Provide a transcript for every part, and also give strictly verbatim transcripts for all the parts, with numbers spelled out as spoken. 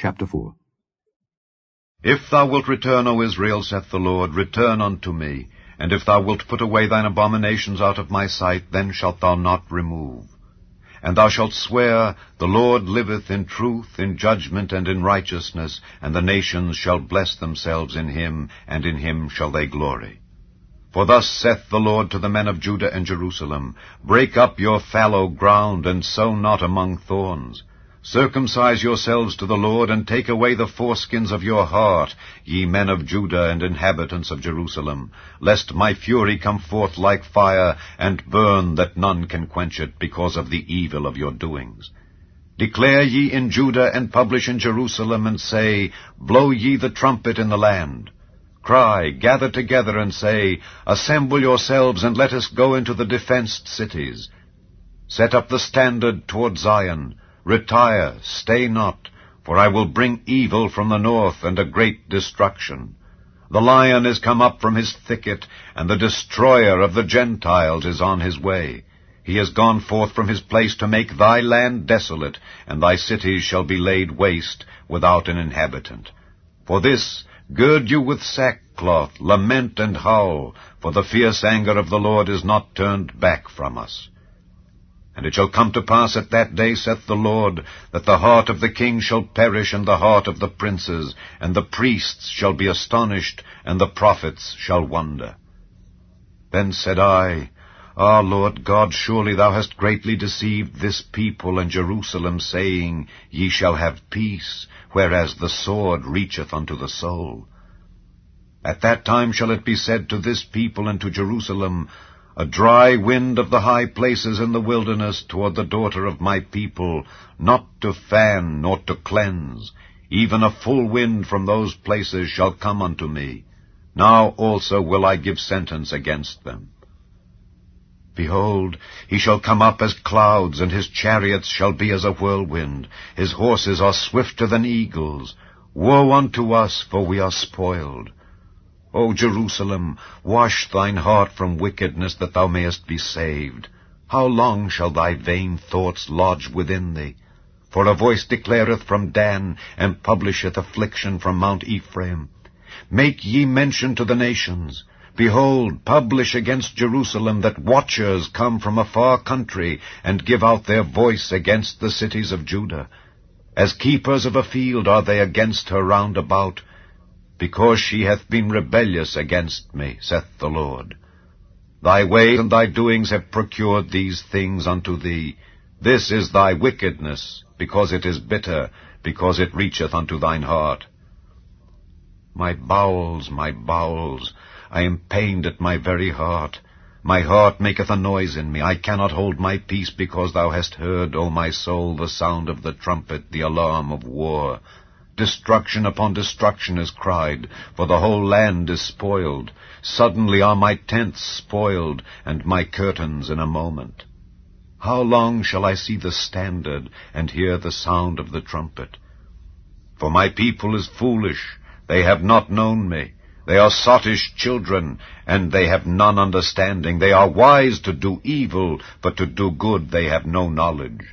Chapter four. If thou wilt return, O Israel, saith the Lord, return unto me. And if thou wilt put away thine abominations out of my sight, then shalt thou not remove. And thou shalt swear, The Lord liveth in truth, in judgment, and in righteousness, and the nations shall bless themselves in him, and in him shall they glory. For thus saith the Lord to the men of Judah and Jerusalem, Break up your fallow ground, and sow not among thorns. Circumcise yourselves to the Lord, and take away the foreskins of your heart, ye men of Judah and inhabitants of Jerusalem, lest my fury come forth like fire, and burn that none can quench it, because of the evil of your doings. Declare ye in Judah, and publish in Jerusalem, and say, Blow ye the trumpet in the land. Cry, gather together, and say, Assemble yourselves, and let us go into the defenced cities. Set up the standard toward Zion. Retire, stay not, for I will bring evil from the north, and a great destruction. The lion is come up from his thicket, and the destroyer of the Gentiles is on his way. He is gone forth from his place to make thy land desolate, and thy cities shall be laid waste without an inhabitant. For this, gird you with sackcloth, lament and howl, for the fierce anger of the Lord is not turned back from us. And it shall come to pass at that day, saith the Lord, that the heart of the king shall perish, and the heart of the princes, and the priests shall be astonished, and the prophets shall wonder. Then said I, Ah, Lord God, surely thou hast greatly deceived this people and Jerusalem, saying, Ye shall have peace, whereas the sword reacheth unto the soul. At that time shall it be said to this people and to Jerusalem, A dry wind of the high places in the wilderness toward the daughter of my people, not to fan nor to cleanse, even a full wind from those places shall come unto me. Now also will I give sentence against them. Behold, he shall come up as clouds, and his chariots shall be as a whirlwind. His horses are swifter than eagles. Woe unto us, for we are spoiled. O Jerusalem, wash thine heart from wickedness, that thou mayest be saved. How long shall thy vain thoughts lodge within thee? For a voice declareth from Dan, and publisheth affliction from Mount Ephraim. Make ye mention to the nations. Behold, publish against Jerusalem, that watchers come from a far country, and give out their voice against the cities of Judah. As keepers of a field are they against her round about, because she hath been rebellious against me, saith the Lord. Thy ways and thy doings have procured these things unto thee. This is thy wickedness, because it is bitter, because it reacheth unto thine heart. My bowels, my bowels, I am pained at my very heart. My heart maketh a noise in me. I cannot hold my peace, because thou hast heard, O my soul, the sound of the trumpet, the alarm of war. Destruction upon destruction is cried, for the whole land is spoiled. Suddenly are my tents spoiled, and my curtains in a moment. How long shall I see the standard, and hear the sound of the trumpet? For my people is foolish, they have not known me. They are sottish children, and they have none understanding. They are wise to do evil, but to do good they have no knowledge.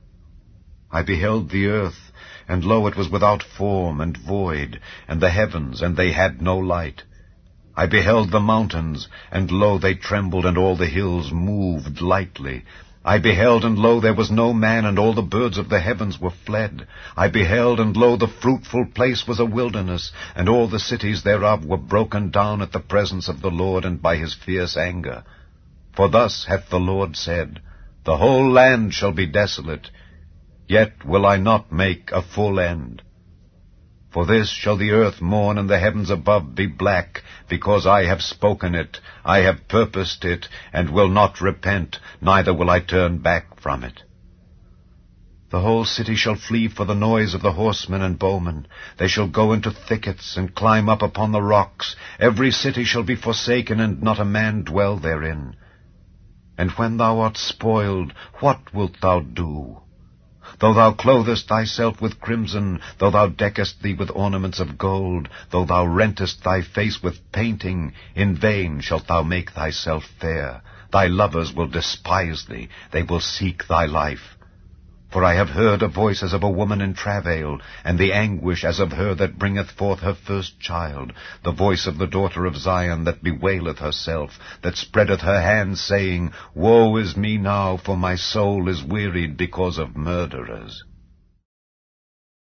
I beheld the earth, and lo, it was without form and void, and the heavens, and they had no light. I beheld the mountains, and lo, they trembled, and all the hills moved lightly. I beheld, and lo, there was no man, and all the birds of the heavens were fled. I beheld, and lo, the fruitful place was a wilderness, and all the cities thereof were broken down at the presence of the Lord, and by his fierce anger. For thus hath the Lord said, The whole land shall be desolate, yet will I not make a full end. For this shall the earth mourn, and the heavens above be black, because I have spoken it, I have purposed it, and will not repent, neither will I turn back from it. The whole city shall flee for the noise of the horsemen and bowmen. They shall go into thickets, and climb up upon the rocks. Every city shall be forsaken, and not a man dwell therein. And when thou art spoiled, what wilt thou do? Though thou clothest thyself with crimson, though thou deckest thee with ornaments of gold, though thou rentest thy face with painting, in vain shalt thou make thyself fair. Thy lovers will despise thee, they will seek thy life. For I have heard a voice as of a woman in travail, and the anguish as of her that bringeth forth her first child, the voice of the daughter of Zion that bewaileth herself, that spreadeth her hands, saying, Woe is me now, for my soul is wearied because of murderers.